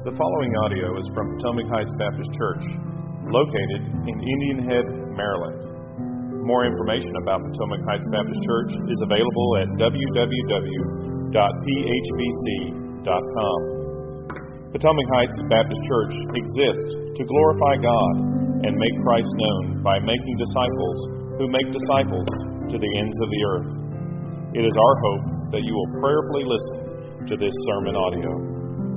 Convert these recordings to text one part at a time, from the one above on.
The following audio is from Potomac Heights Baptist Church, located in Indian Head, Maryland. More information about Potomac Heights Baptist Church is available at www.phbc.com. Potomac Heights Baptist Church exists to glorify God and make Christ known by making disciples who make disciples to the ends of the earth. It is our hope that you will prayerfully listen to this sermon audio.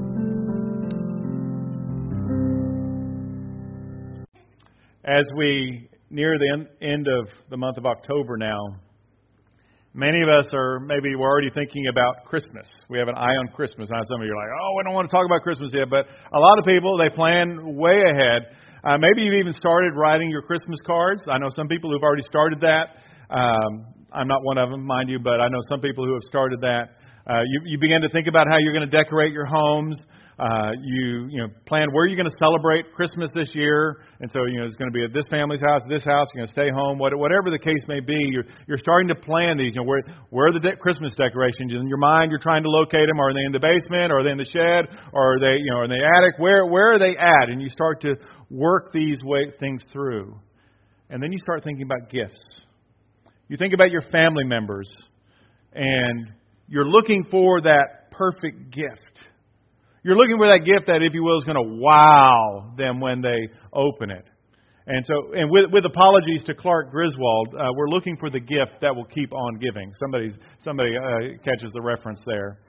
As we near the end of the month of October now, many of us we're already thinking about Christmas. We have an eye on Christmas. Now some of you are like, we don't want to talk about Christmas yet, but a lot of people, they plan way ahead. Maybe you've even started writing your Christmas cards. I know some people who've already started that. I'm not one of them, mind you, but I know some people who have started that. You begin to think about how you're going to decorate your homes. You plan where you're going to celebrate Christmas this year, and so it's going to be at this family's house, this house. You're going to stay home, whatever the case may be. You're starting to plan these. Where are the Christmas decorations in your mind? You're trying to locate them. Are they in the basement? Or are they in the shed? Or are they in the attic? Where are they at? And you start to work these things through, and then you start thinking about gifts. You think about your family members, and you're looking for that perfect gift. You're looking for that gift that, if you will, is going to wow them when they open it. And with apologies to Clark Griswold, we're looking for the gift that will keep on giving. Somebody catches the reference there.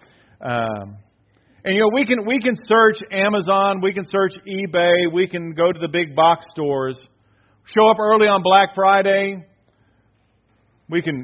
We can search Amazon, we can search eBay, we can go to the big box stores, show up early on Black Friday. We can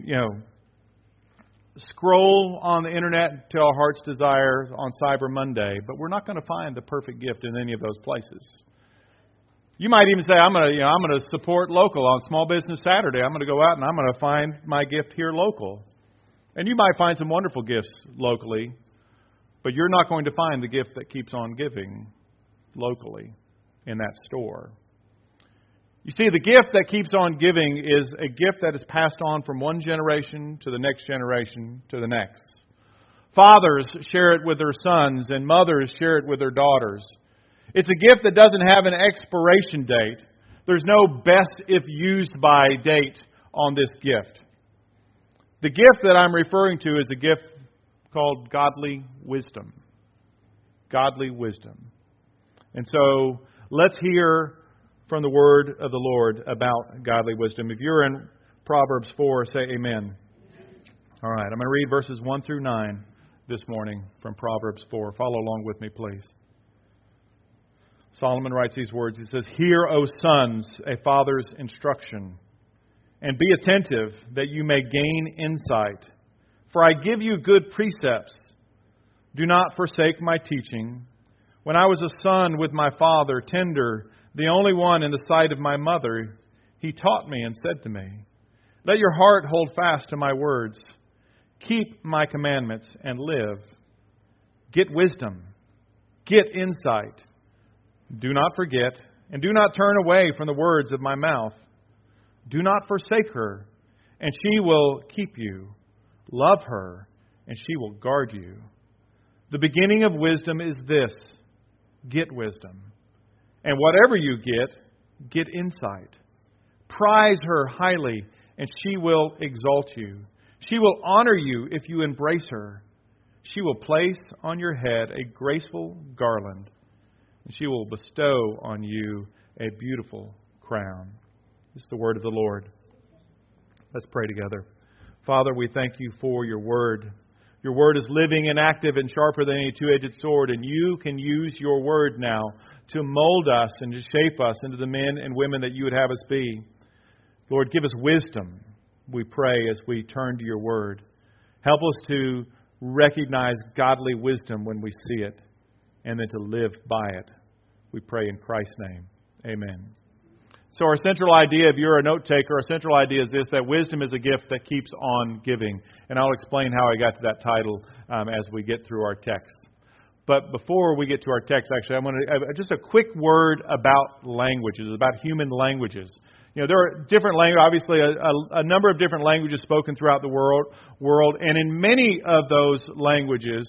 scroll on the internet to our heart's desires on Cyber Monday, but we're not going to find the perfect gift in any of those places. You might even say, I'm going to support local on Small Business Saturday. I'm going to go out and I'm going to find my gift here local. And you might find some wonderful gifts locally, but you're not going to find the gift that keeps on giving locally in that store. You see, the gift that keeps on giving is a gift that is passed on from one generation to the next generation to the next. Fathers share it with their sons, and mothers share it with their daughters. It's a gift that doesn't have an expiration date. There's no best if used by date on this gift. The gift that I'm referring to is a gift called godly wisdom. Godly wisdom. And so let's hear from the word of the Lord about godly wisdom. If you're in Proverbs 4, say amen. All right, I'm going to read verses 1 through 9 this morning from Proverbs 4. Follow along with me, please. Solomon writes these words. He says, "Hear, O sons, a father's instruction, and be attentive that you may gain insight. For I give you good precepts. Do not forsake my teaching. When I was a son with my father, tender, the only one in the sight of my mother, he taught me and said to me, let your heart hold fast to my words. Keep my commandments and live. Get wisdom. Get insight. Do not forget, and do not turn away from the words of my mouth. Do not forsake her, and she will keep you. Love her, and she will guard you. The beginning of wisdom is this: get wisdom. And whatever you get insight. Prize her highly, and she will exalt you. She will honor you if you embrace her. She will place on your head a graceful garland, and she will bestow on you a beautiful crown." This is the word of the Lord. Let's pray together. Father, we thank you for your word. Your word is living and active and sharper than any two-edged sword, and you can use your word now to mold us and to shape us into the men and women that you would have us be. Lord, give us wisdom, we pray, as we turn to your word. Help us to recognize godly wisdom when we see it, and then to live by it. We pray in Christ's name. Amen. So our central idea, if you're a note taker, our central idea is this: that wisdom is a gift that keeps on giving. And I'll explain how I got to that title as we get through our text. But before we get to our text, actually, I'm going to just a quick word about languages, about human languages. There are different languages, obviously a number of different languages spoken throughout the world, and in many of those languages,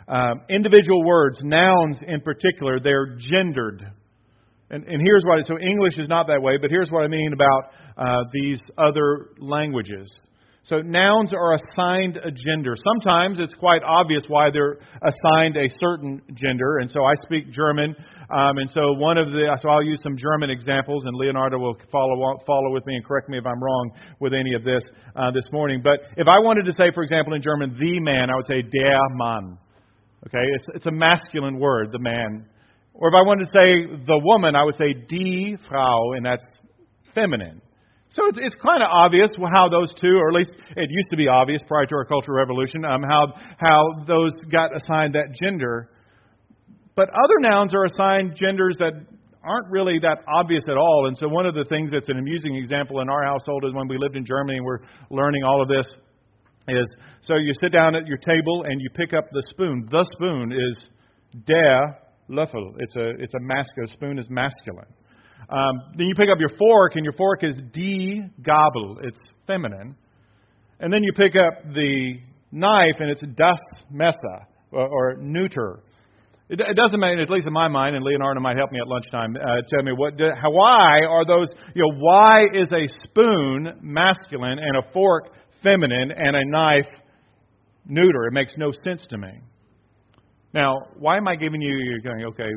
Individual words, nouns in particular, they're gendered. And here's what, so English is not that way, but here's what I mean about these other languages. So nouns are assigned a gender. Sometimes it's quite obvious why they're assigned a certain gender. And so I speak German, and so I'll use some German examples, and Leonardo will follow with me and correct me if I'm wrong with any of this this morning. But if I wanted to say, for example, in German, the man, I would say der Mann. Okay, it's a masculine word, the man. Or if I wanted to say the woman, I would say die Frau, and that's feminine. So it's kind of obvious how those two, or at least it used to be obvious prior to our Cultural Revolution, how those got assigned that gender. But other nouns are assigned genders that aren't really that obvious at all. And so one of the things that's an amusing example in our household is when we lived in Germany and we're learning all of this is, so you sit down at your table and you pick up the spoon. The spoon is der Löffel. It's a masculine. Spoon is masculine. Then you pick up your fork, and your fork is die Gabel. It's feminine. And then you pick up the knife, and it's das Messer, or neuter. It doesn't matter, at least in my mind, and Leonardo might help me at lunchtime, tell me why are those, why is a spoon masculine and a fork feminine and a knife neuter? It makes no sense to me. Now, why am I giving you're going, okay,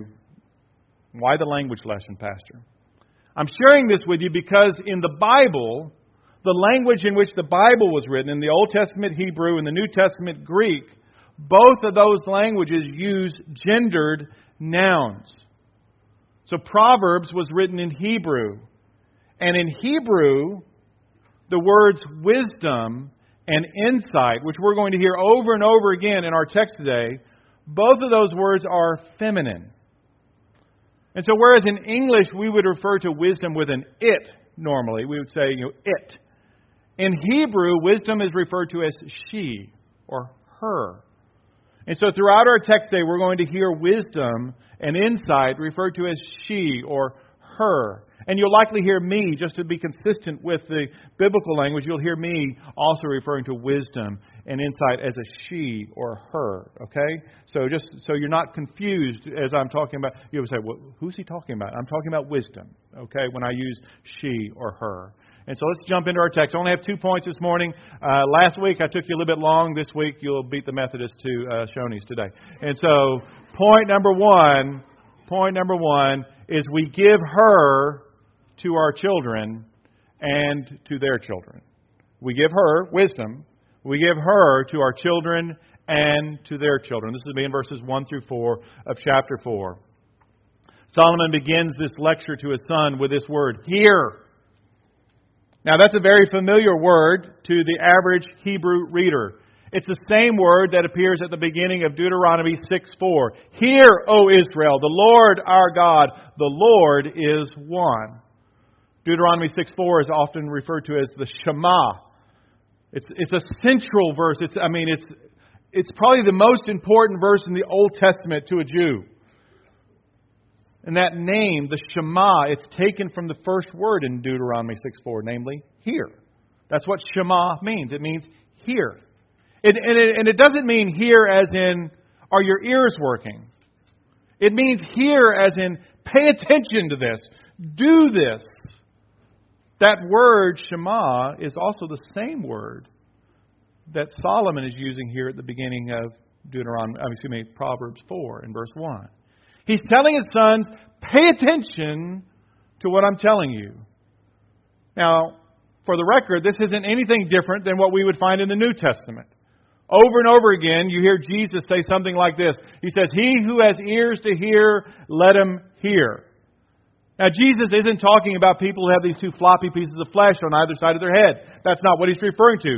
why the language lesson, Pastor? I'm sharing this with you because in the Bible, the language in which the Bible was written, in the Old Testament Hebrew and the New Testament Greek, both of those languages use gendered nouns. So Proverbs was written in Hebrew. And in Hebrew, the words wisdom and insight, which we're going to hear over and over again in our text today, both of those words are feminine. And so whereas in English we would refer to wisdom with an it normally, we would say, it. In Hebrew, wisdom is referred to as she or her. And so throughout our text today, we're going to hear wisdom and insight referred to as she or her. And you'll likely hear me, just to be consistent with the biblical language, you'll hear me also referring to wisdom and insight as a she or her. Okay? So just so you're not confused as I'm talking about, you would say, well, who's he talking about? I'm talking about wisdom, okay, when I use she or her. And so let's jump into our text. I only have 2 points this morning. Last week I took you a little bit long. This week you'll beat the Methodists to Shoney's today. And so point number one is we give her to our children and to their children. We give her wisdom. We give her to our children and to their children. This will be in verses 1 through 4 of chapter 4. Solomon begins this lecture to his son with this word, hear. Now that's a very familiar word to the average Hebrew reader. It's the same word that appears at the beginning of Deuteronomy 6:4. Hear, O Israel, the Lord our God, the Lord is one. Deuteronomy 6:4 is often referred to as the Shema. It's a central verse. It's probably the most important verse in the Old Testament to a Jew. And that name, the Shema, it's taken from the first word in Deuteronomy 6:4, namely, hear. That's what Shema means. It means hear. And it doesn't mean hear as in, are your ears working? It means hear as in, pay attention to this. Do this. That word, Shema, is also the same word that Solomon is using here at the beginning of Proverbs 4 in verse 1. He's telling his sons, pay attention to what I'm telling you. Now, for the record, this isn't anything different than what we would find in the New Testament. Over and over again, you hear Jesus say something like this. He says, he who has ears to hear, let him hear. Now, Jesus isn't talking about people who have these two floppy pieces of flesh on either side of their head. That's not what he's referring to.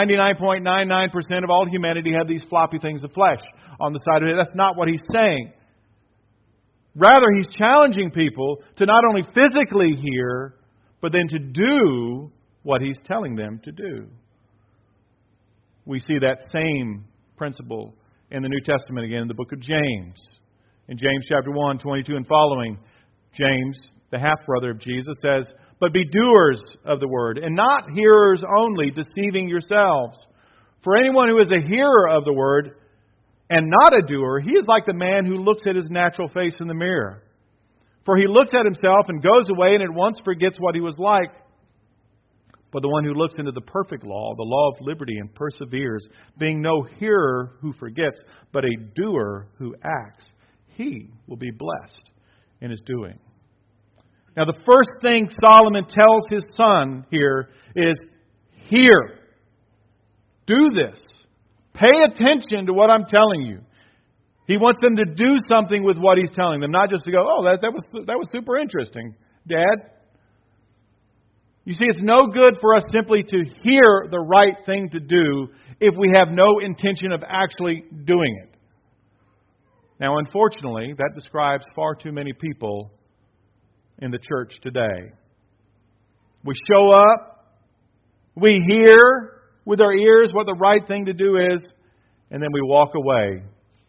99.99% of all humanity have these floppy things of flesh on the side of it. That's not what he's saying. Rather, he's challenging people to not only physically hear, but then to do what he's telling them to do. We see that same principle in the New Testament again in the book of James. In James chapter 1, 22 and following, James, the half-brother of Jesus, says, but be doers of the word, and not hearers only, deceiving yourselves. For anyone who is a hearer of the word and not a doer, he is like the man who looks at his natural face in the mirror. For he looks at himself and goes away and at once forgets what he was like. But the one who looks into the perfect law, the law of liberty, and perseveres, being no hearer who forgets, but a doer who acts, he will be blessed in his doing. Now, the first thing Solomon tells his son here is, hear. Do this. Pay attention to what I'm telling you. He wants them to do something with what he's telling them, not just to go, oh, that was super interesting, Dad. You see, it's no good for us simply to hear the right thing to do if we have no intention of actually doing it. Now, unfortunately, that describes far too many people in the church today. We show up, we hear with our ears what the right thing to do is, and then we walk away.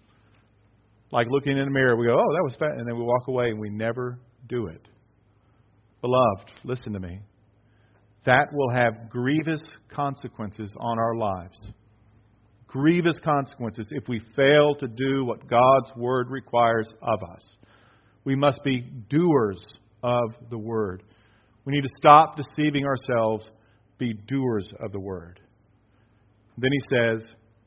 Like looking in the mirror, we go, oh, that was fast, and then we walk away and we never do it. Beloved, listen to me. That will have grievous consequences on our lives. Grievous consequences if we fail to do what God's Word requires of us. We must be doers of the Word. We need to stop deceiving ourselves, be doers of the Word. Then he says,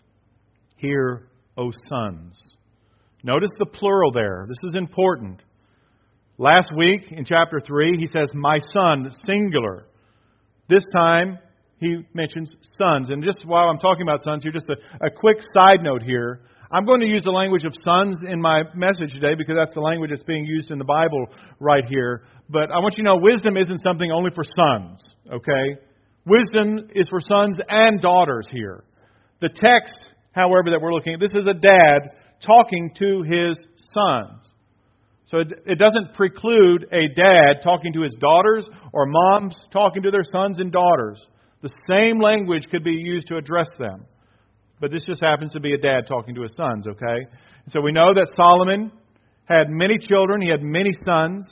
hear, O sons. Notice the plural there. This is important. Last week in chapter 3, he says, my son, singular. This time, he mentions sons. And just while I'm talking about sons here, just a quick side note here. I'm going to use the language of sons in my message today because that's the language that's being used in the Bible right here. But I want you to know, wisdom isn't something only for sons, okay? Wisdom is for sons and daughters here. The text, however, that we're looking at, this is a dad talking to his sons. So it doesn't preclude a dad talking to his daughters or moms talking to their sons and daughters. The same language could be used to address them. But this just happens to be a dad talking to his sons, okay? So we know that Solomon had many children. He had many sons.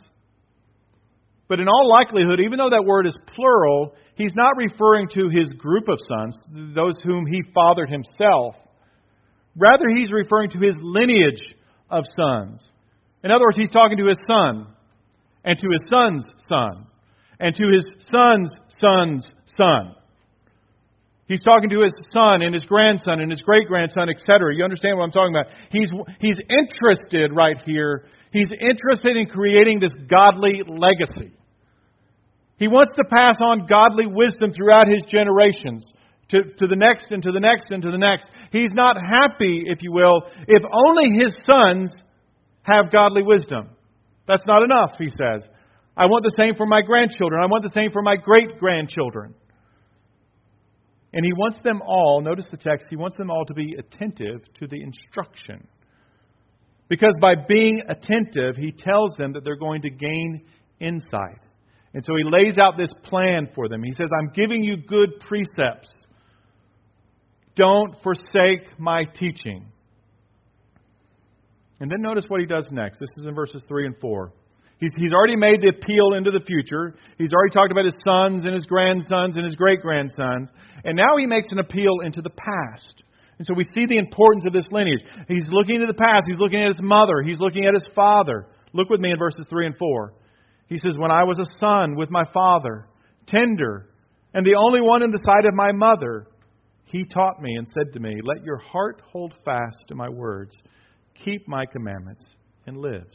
But in all likelihood, even though that word is plural, he's not referring to his group of sons, those whom he fathered himself. Rather, he's referring to his lineage of sons. In other words, he's talking to his son, and to his son's son, and to his son's son's son. He's talking to his son and his grandson and his great-grandson, etc. You understand what I'm talking about? He's interested right here. He's interested in creating this godly legacy. He wants to pass on godly wisdom throughout his generations. To the next and to the next and to the next. He's not happy, if you will, if only his sons have godly wisdom. That's not enough, he says. I want the same for my grandchildren. I want the same for my great-grandchildren. And he wants them all, notice the text, he wants them all to be attentive to the instruction. Because by being attentive, he tells them that they're going to gain insight. And so he lays out this plan for them. He says, I'm giving you good precepts. Don't forsake my teaching. And then notice what he does next. This is in verses 3 and 4. He's already made the appeal into the future. He's already talked about his sons and his grandsons and his great-grandsons. And now he makes an appeal into the past. And so we see the importance of this lineage. He's looking into the past. He's looking at his mother. He's looking at his father. Look with me in verses 3 and 4. He says, when I was a son with my father, tender, and the only one in the sight of my mother, he taught me and said to me, let your heart hold fast to my words. Keep my commandments and lives.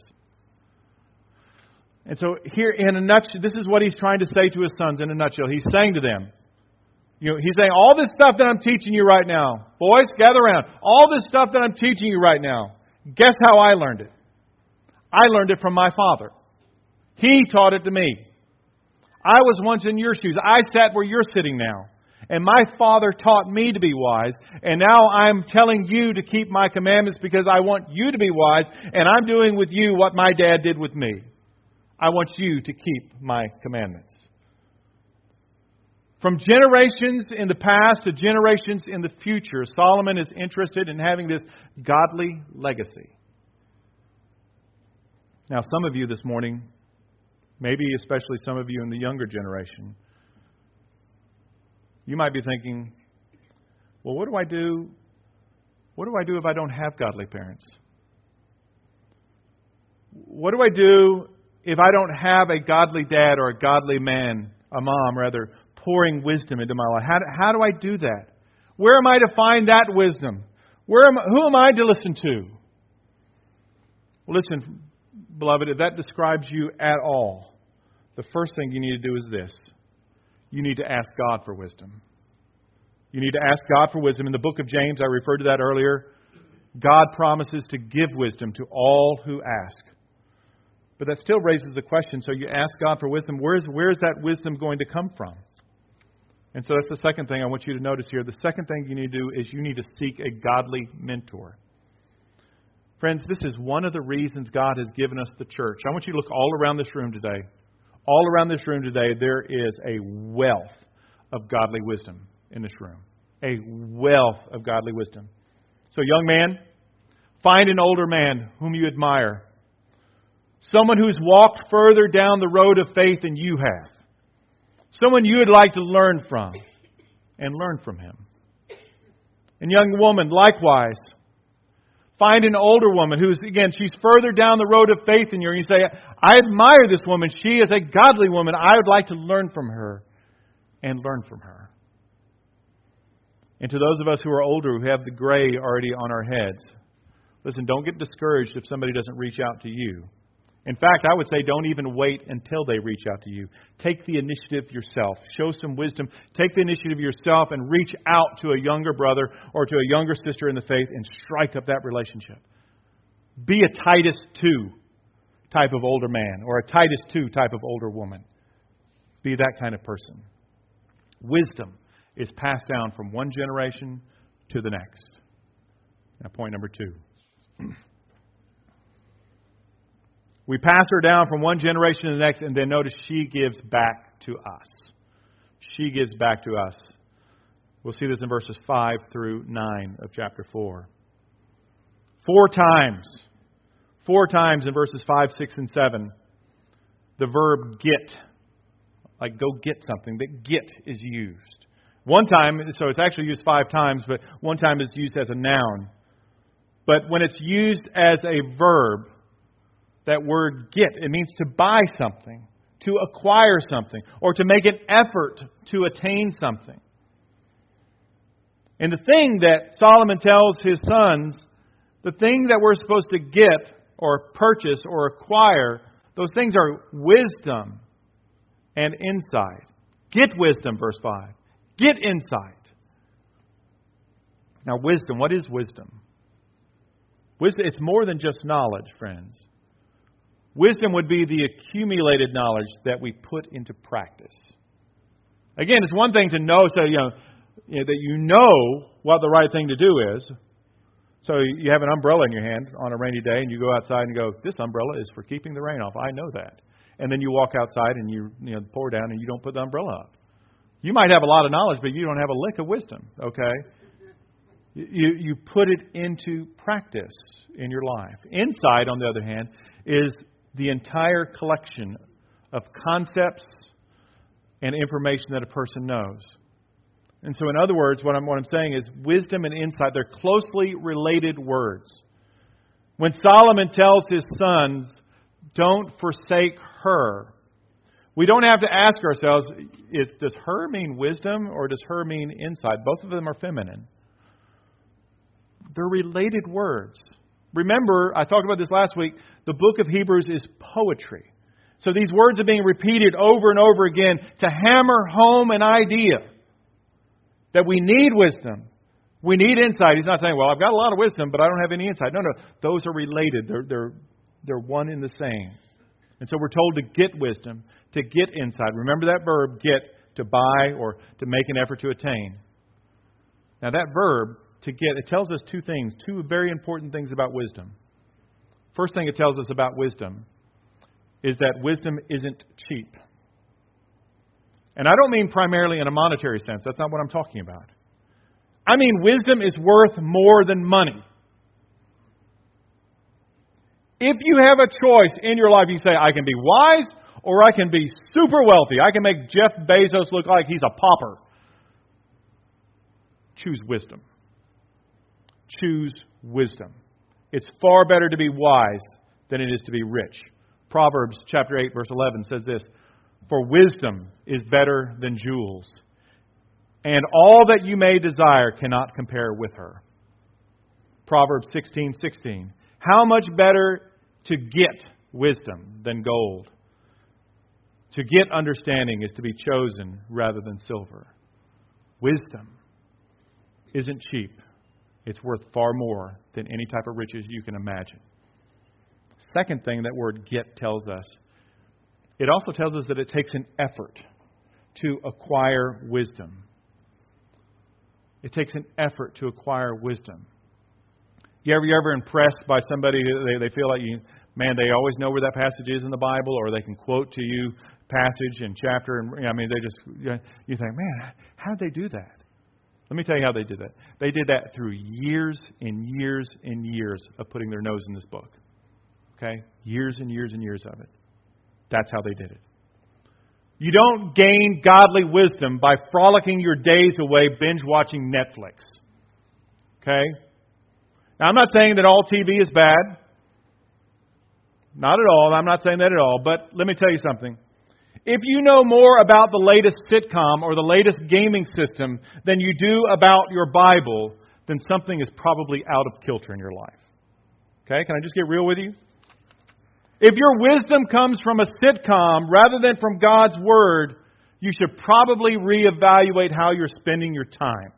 And so here in a nutshell, this is what he's trying to say to his sons in a nutshell. He's saying to them, he's saying, all this stuff that I'm teaching you right now, boys, gather around. All this stuff that I'm teaching you right now, guess how I learned it? I learned it from my father. He taught it to me. I was once in your shoes. I sat where you're sitting now. And my father taught me to be wise. And now I'm telling you to keep my commandments because I want you to be wise. And I'm doing with you what my dad did with me. I want you to keep my commandments. From generations in the past to generations in the future, Solomon is interested in having this godly legacy. Now, some of you this morning, maybe especially some of you in the younger generation, you might be thinking, well, what do I do What do I do if I don't have godly parents? What do I do if I don't have a godly dad or a godly man, a mom rather, pouring wisdom into my life? How do I do that? Where am I to find that wisdom? Who am I to listen to? Well, listen, beloved, if that describes you at all, the first thing you need to do is this. You need to ask God for wisdom. You need to ask God for wisdom. In the book of James, I referred to that earlier, God promises to give wisdom to all who ask. But that still raises the question, so you ask God for wisdom, where is that wisdom going to come from? And so that's the second thing I want you to notice here. The second thing you need to do is you need to seek a godly mentor. Friends, this is one of the reasons God has given us the church. I want you to look all around this room today. All around this room today, there is a wealth of godly wisdom in this room. A wealth of godly wisdom. So, young man, find an older man whom you admire. Someone who's walked further down the road of faith than you have. Someone you would like to learn from. And learn from him. And young woman, likewise, find an older woman who's, again, she's further down the road of faith than you. And you say, I admire this woman. She is a godly woman. I would like to learn from her. And learn from her. And to those of us who are older, who have the gray already on our heads, listen, don't get discouraged if somebody doesn't reach out to you. In fact, I would say don't even wait until they reach out to you. Take the initiative yourself. Show some wisdom. Take the initiative yourself and reach out to a younger brother or to a younger sister in the faith and strike up that relationship. Be a Titus 2 type of older man or a Titus 2 type of older woman. Be that kind of person. Wisdom is passed down from one generation to the next. Now, point number 2. We pass her down from one generation to the next, and then notice she gives back to us. She gives back to us. We'll see this in verses 5 through 9 of chapter 4. 4 times in verses 5, 6, and 7, the verb get, like go get something, that get is used. One time, so it's actually used 5 times, but one time it's used as a noun. But when it's used as a verb, that word get, it means to buy something, to acquire something, or to make an effort to attain something. And the thing that Solomon tells his sons, the thing that we're supposed to get or purchase or acquire, those things are wisdom and insight. Get wisdom, verse 5. Get insight. Now, wisdom, what is wisdom? Wisdom, it's more than just knowledge, friends. Wisdom would be the accumulated knowledge that we put into practice. Again, it's one thing to know, so that you know what the right thing to do is. So you have an umbrella in your hand on a rainy day, and you go outside and go, "This umbrella is for keeping the rain off. I know that." And then you walk outside and you pour down, and you don't put the umbrella up. You might have a lot of knowledge, but you don't have a lick of wisdom. Okay, you put it into practice in your life. Insight, on the other hand, is the entire collection of concepts and information that a person knows. And so, in other words, what I'm saying is wisdom and insight, they're closely related words. When Solomon tells his sons, don't forsake her, we don't have to ask ourselves, does her mean wisdom or does her mean insight? Both of them are feminine. They're related words. Remember, I talked about this last week, the book of Hebrews is poetry. So these words are being repeated over and over again to hammer home an idea that we need wisdom. We need insight. He's not saying, well, I've got a lot of wisdom, but I don't have any insight. No. Those are related. They're one and the same. And so we're told to get wisdom, to get insight. Remember that verb, get, to buy or to make an effort to attain. Now that verb, to get, it tells us 2 things, 2 very important things about wisdom. First thing it tells us about wisdom is that wisdom isn't cheap. And I don't mean primarily in a monetary sense. That's not what I'm talking about. I mean wisdom is worth more than money. If you have a choice in your life, you say, I can be wise or I can be super wealthy. I can make Jeff Bezos look like he's a pauper. Choose wisdom. choose wisdom. It's far better to be wise than it is to be rich. Proverbs chapter 8, verse 11 says this, "For wisdom is better than jewels, and all that you may desire cannot compare with her." Proverbs 16:16, "How much better to get wisdom than gold? To get understanding is to be chosen rather than silver." Wisdom isn't cheap. It's worth far more than any type of riches you can imagine. Second thing that word get tells us, it also tells us that it takes an effort to acquire wisdom. It takes an effort to acquire wisdom. You're ever impressed by somebody who they feel like they always know where that passage is in the Bible, or they can quote to you passage and chapter, and you think, man, how did they do that? Let me tell you how they did that. They did that through years and years and years of putting their nose in this book. Okay? Years and years and years of it. That's how they did it. You don't gain godly wisdom by frolicking your days away binge watching Netflix. Okay? Now, I'm not saying that all TV is bad. Not at all. I'm not saying that at all. But let me tell you something. If you know more about the latest sitcom or the latest gaming system than you do about your Bible, then something is probably out of kilter in your life. Okay? Can I just get real with you? If your wisdom comes from a sitcom rather than from God's Word, you should probably reevaluate how you're spending your time.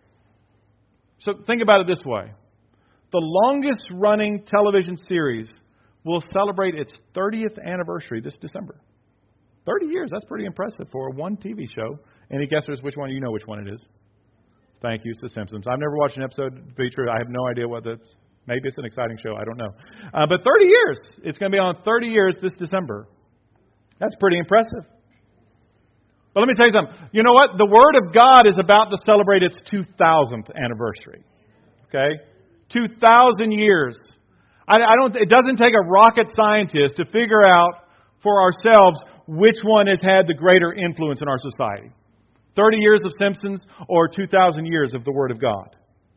So think about it this way. The longest running television series will celebrate its 30th anniversary this December. 30 years, that's pretty impressive for one TV show. Any guesses which one? You know which one it is. Thank you, it's The Simpsons. I've never watched an episode, to be true. I have no idea what that's. Maybe it's an exciting show, I don't know. But 30 years. It's going to be on 30 years this December. That's pretty impressive. But let me tell you something. You know what? The Word of God is about to celebrate its 2000th anniversary. Okay? 2,000 years. It doesn't take a rocket scientist to figure out for ourselves which one has had the greater influence in our society. 30 years of Simpsons or 2,000 years of the Word of God.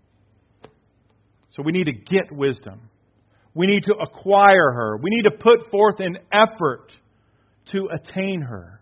So we need to get wisdom. We need to acquire her. We need to put forth an effort to attain her.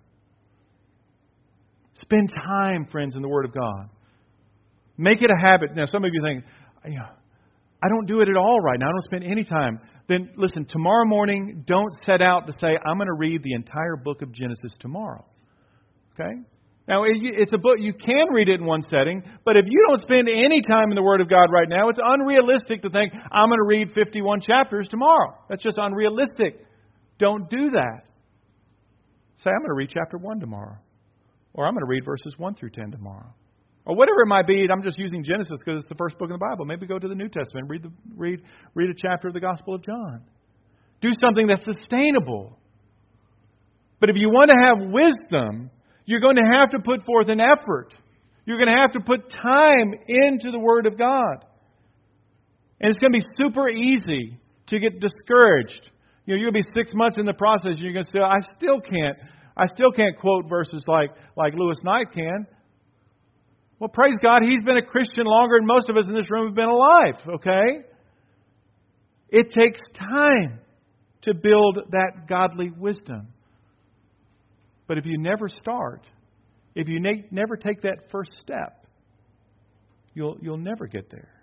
Spend time, friends, in the Word of God. Make it a habit. Now, some of you think, I don't do it at all right now. I don't spend any time. Then listen, tomorrow morning, don't set out to say, I'm going to read the entire book of Genesis tomorrow. Okay? Now, it's a book, you can read it in one setting, but if you don't spend any time in the Word of God right now, it's unrealistic to think, I'm going to read 51 chapters tomorrow. That's just unrealistic. Don't do that. Say, I'm going to read chapter 1 tomorrow. Or I'm going to read verses 1 through 10 tomorrow. Or whatever it might be. I'm just using Genesis because it's the first book in the Bible. Maybe go to the New Testament and read a chapter of the Gospel of John. Do something that's sustainable. But if you want to have wisdom, you're going to have to put forth an effort. You're going to have to put time into the Word of God. And it's going to be super easy to get discouraged. You're going to be 6 months in the process and you're going to say, I still can't quote verses like Lewis Knight can. Well, praise God, he's been a Christian longer than most of us in this room have been alive, okay? It takes time to build that godly wisdom. But if you never start, if you never take that first step, you'll never get there.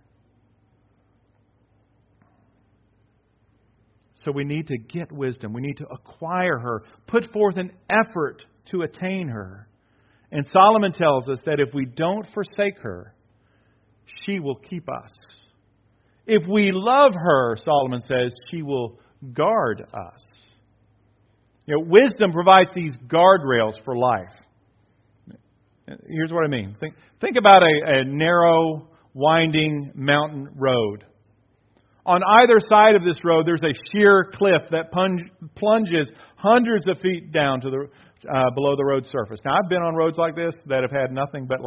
So we need to get wisdom. We need to acquire her. Put forth an effort to attain her. And Solomon tells us that if we don't forsake her, she will keep us. If we love her, Solomon says, she will guard us. Wisdom provides these guardrails for life. Here's what I mean. Think about a narrow, winding mountain road. On either side of this road, there's a sheer cliff that plunges hundreds of feet down to the below the road surface. Now, I've been on roads like this that have had nothing but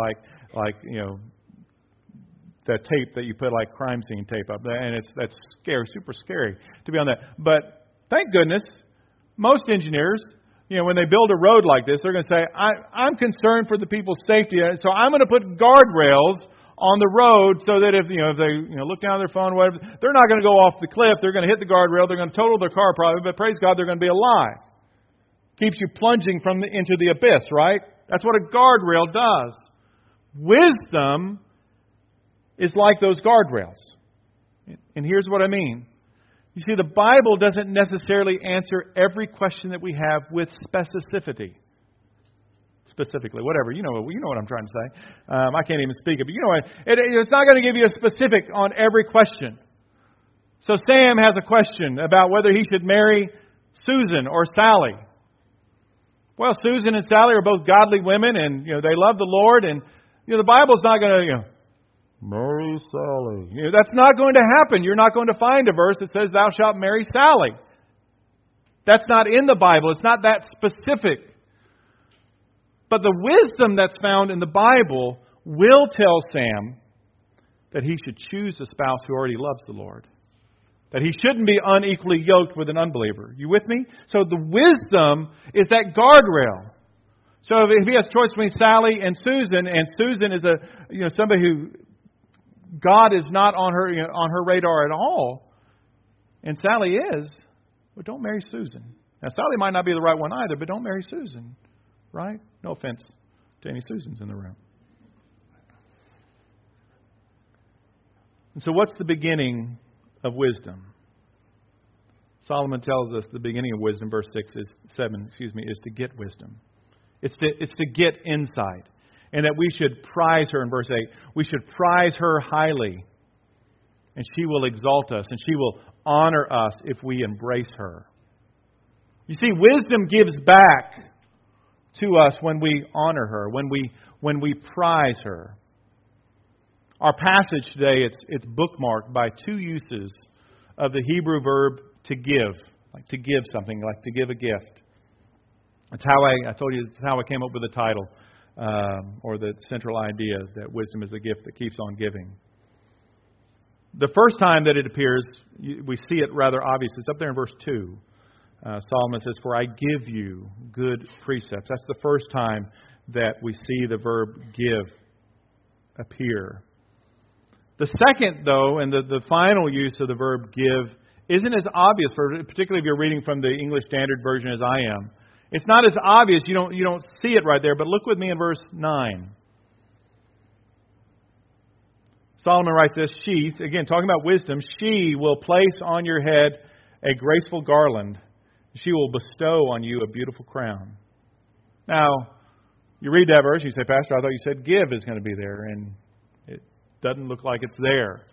the tape that you put like crime scene tape up there, and that's scary, super scary to be on that. But thank goodness, most engineers, when they build a road like this, they're going to say, I'm concerned for the people's safety, so I'm going to put guardrails on the road so that if they look down their phone, whatever, they're not going to go off the cliff. They're going to hit the guardrail. They're going to total their car probably, but praise God, they're going to be alive. Keeps you plunging into the abyss, right? That's what a guardrail does. Wisdom is like those guardrails. And here's what I mean. You see, the Bible doesn't necessarily answer every question that we have with specificity. Specifically, whatever. You know what I'm trying to say. I can't even speak it, but you know what? It's not going to give you a specific on every question. So Sam has a question about whether he should marry Susan or Sally. Well, Susan and Sally are both godly women, and they love the Lord, and the Bible's not going to marry Sally. That's not going to happen. You're not going to find a verse that says, "Thou shalt marry Sally." That's not in the Bible. It's not that specific. But the wisdom that's found in the Bible will tell Sam that he should choose a spouse who already loves the Lord. That he shouldn't be unequally yoked with an unbeliever. You with me? So the wisdom is that guardrail. So if he has a choice between Sally and Susan is somebody who God is not on her radar at all, and Sally is, well, don't marry Susan. Now Sally might not be the right one either, but don't marry Susan. Right? No offense to any Susans in the room. And so what's the beginning of wisdom? Solomon tells us the beginning of wisdom, verse 7, is to get wisdom. It's to get insight. And that we should prize her, in verse 8, we should prize her highly. And she will exalt us, and she will honor us if we embrace her. You see, wisdom gives back to us when we honor her, when we prize her. Our passage today, it's bookmarked by two uses of the Hebrew verb to give, like to give something, like to give a gift. That's how I told you. That's how I came up with the title, or the central idea that wisdom is a gift that keeps on giving. The first time that it appears, we see it rather obvious. It's up there in verse 2. Solomon says, "For I give you good precepts." That's the first time that we see the verb give appear. The second, though, and the final use of the verb give isn't as obvious, particularly if you're reading from the English Standard Version as I am. It's not as obvious. You don't see it right there, but look with me in verse 9. Solomon writes this, "She," again talking about wisdom, "she will place on your head a graceful garland. She will bestow on you a beautiful crown." Now, you read that verse, you say, "Pastor, I thought you said give is going to be there," and it doesn't look like it's there.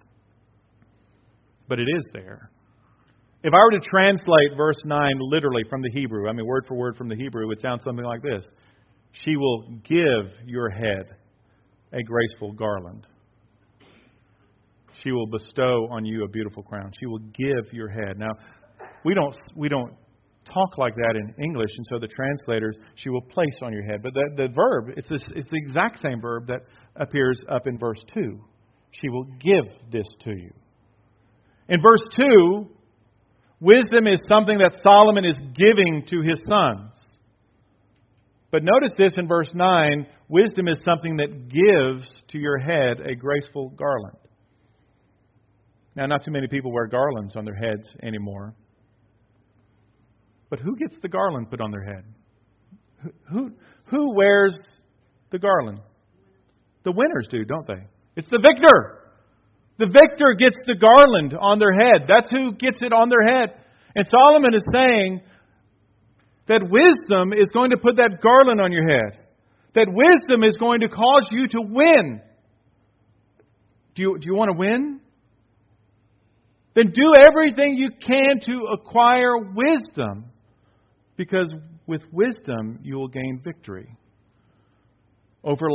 But it is there. If I were to translate verse 9 literally from the Hebrew, word for word from the Hebrew, it would sound something like this. She will give your head a graceful garland. She will bestow on you a beautiful crown. She will give your head. Now, we don't talk like that in English, and so the translators, she will place on your head. But the verb, it's the exact same verb that appears up in verse 2. She will give this to you. In verse 2, wisdom is something that Solomon is giving to his sons. But notice this in verse 9, wisdom is something that gives to your head a graceful garland. Now, not too many people wear garlands on their heads anymore. But who gets the garland put on their head? Who wears the garland? The winners do, don't they? It's the victor. The victor gets the garland on their head. That's who gets it on their head. And Solomon is saying that wisdom is going to put that garland on your head. That wisdom is going to cause you to win. Do you want to win? Then do everything you can to acquire wisdom. Because with wisdom, you will gain victory over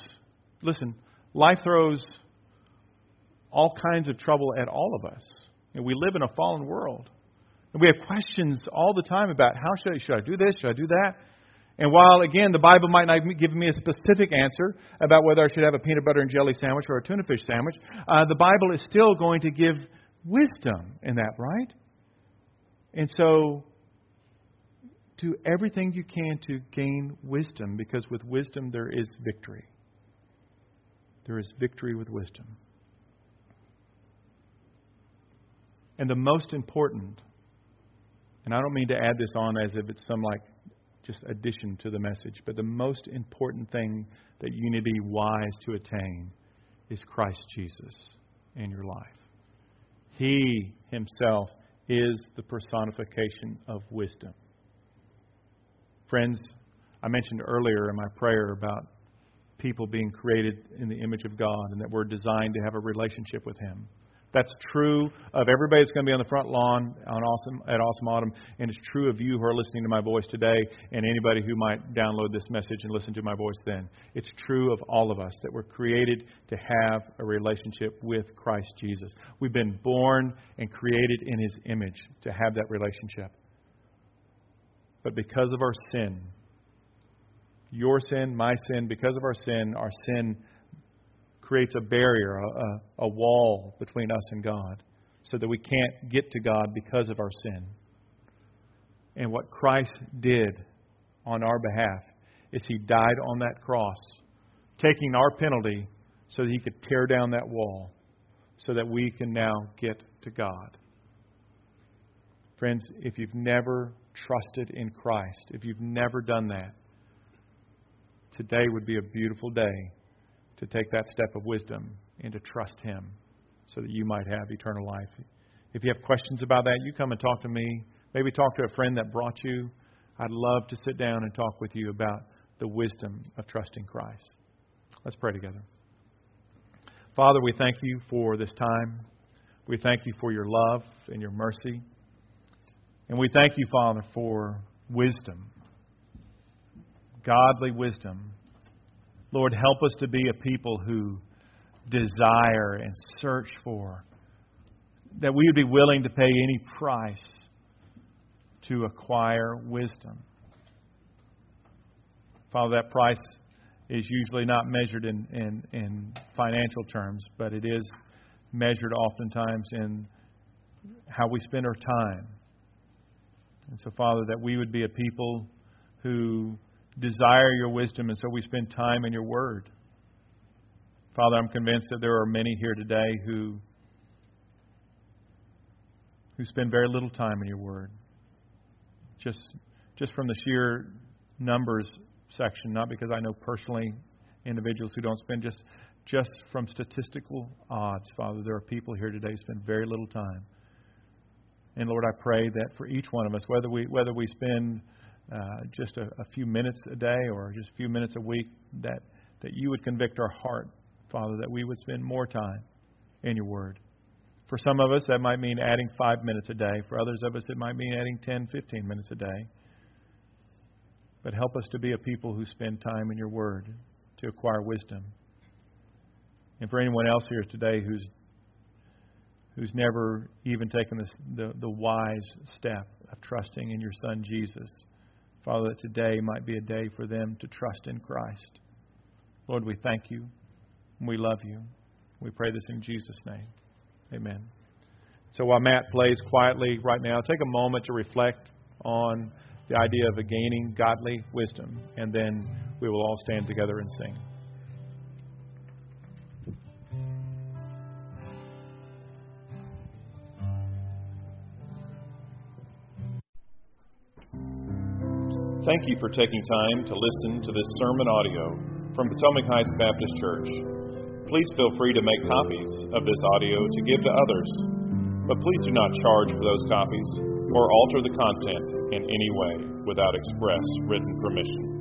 life throws all kinds of trouble at all of us. And we live in a fallen world. And we have questions all the time about should I do this? Should I do that? And while, again, the Bible might not give me a specific answer about whether I should have a peanut butter and jelly sandwich or a tuna fish sandwich, the Bible is still going to give wisdom in that, right? And so, do everything you can to gain wisdom, because with wisdom there is victory. There is victory with wisdom. And the most important, and I don't mean to add this on as if it's some like just addition to the message, but the most important thing that you need to be wise to attain is Christ Jesus in your life. He Himself is the personification of wisdom. Friends, I mentioned earlier in my prayer about people being created in the image of God and that we're designed to have a relationship with Him. That's true of everybody that's going to be on the front lawn at Awesome Autumn, and it's true of you who are listening to my voice today and anybody who might download this message and listen to my voice then. It's true of all of us that we're created to have a relationship with Christ Jesus. We've been born and created in His image to have that relationship. But because of our sin, your sin, my sin, because of our sin creates a barrier, a wall between us and God, so that we can't get to God because of our sin. And what Christ did on our behalf is He died on that cross, taking our penalty so that He could tear down that wall, so that we can now get to God. Friends, if you've never trusted in Christ, if you've never done that, today would be a beautiful day to take that step of wisdom and to trust Him so that you might have eternal life. If you have questions about that, you come and talk to me. Maybe talk to a friend that brought you. I'd love to sit down and talk with you about the wisdom of trusting Christ. Let's pray together. Father, we thank You for this time. We thank You for Your love and Your mercy. And we thank You, Father, for wisdom, godly wisdom. Lord, help us to be a people who desire and search for, that we would be willing to pay any price to acquire wisdom. Father, that price is usually not measured in financial terms, but it is measured oftentimes in how we spend our time. And so, Father, that we would be a people who desire Your wisdom, and so we spend time in Your Word. Father, I'm convinced that there are many here today who spend very little time in Your Word. Just from the sheer numbers section, not because I know personally individuals who don't spend, just from statistical odds, Father, there are people here today who spend very little time. And Lord, I pray that for each one of us, whether we spend just a few minutes a day or just a few minutes a week, that You would convict our heart, Father, that we would spend more time in Your Word. For some of us, that might mean adding 5 minutes a day. For others of us, it might mean adding 10, 15 minutes a day. But help us to be a people who spend time in Your Word to acquire wisdom. And for anyone else here today who's never even taken the wise step of trusting in Your Son, Jesus, Father, that today might be a day for them to trust in Christ. Lord, we thank You and we love You. We pray this in Jesus' name. Amen. So while Matt plays quietly right now, take a moment to reflect on the idea of gaining godly wisdom, and then we will all stand together and sing. Thank you for taking time to listen to this sermon audio from Potomac Heights Baptist Church. Please feel free to make copies of this audio to give to others, but please do not charge for those copies or alter the content in any way without express written permission.